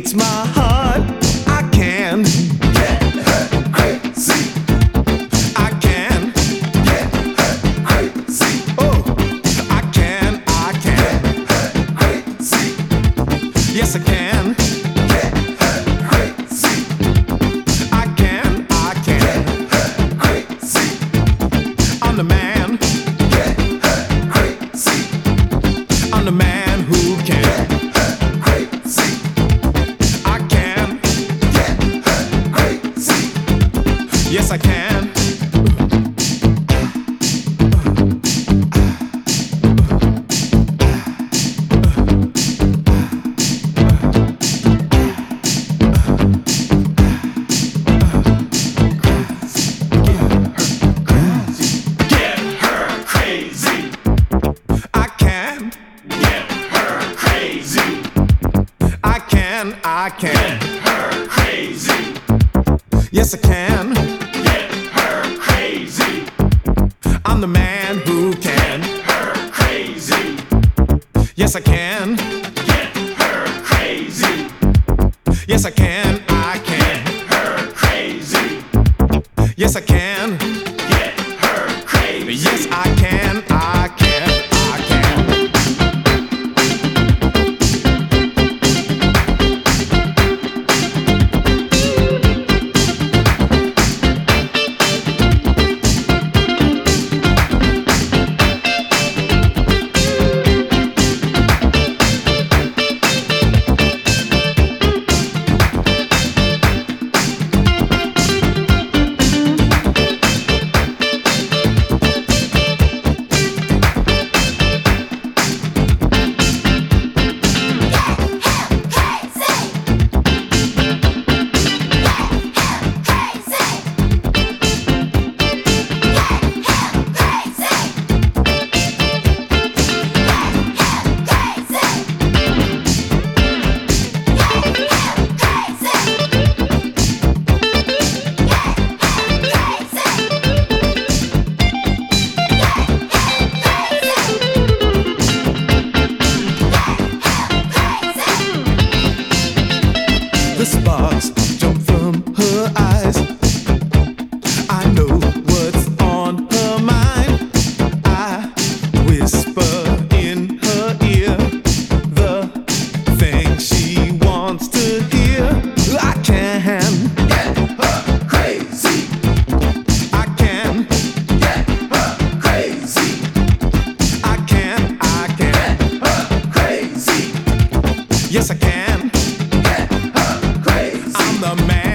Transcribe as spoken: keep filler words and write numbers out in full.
beats my heart. I can get her crazy. I can get her crazy. Oh, I can, I can get her crazy. Yes, I can get her crazy. I can, I can get her crazy. I'm the man. Get her crazy. I'm the man who can. Yes, I can. Get her crazy. I can. Get her crazy. I can. I can. Get her crazy. Yes, I can. Get her crazy. I'm the man who can. Get her crazy. Yes, I can. Get her crazy. Yes, I can. I can. Get her crazy. Yes, I can. Get her crazy. Yes, I can. I can. I can. The sparks jump from her eyes. I know what's on her mind. I whisper in her ear the things she wants to hear. I can Get her crazy. I can Get her crazy. I can I can Get her crazy. Yes, I can. Get her crazy. I'm the man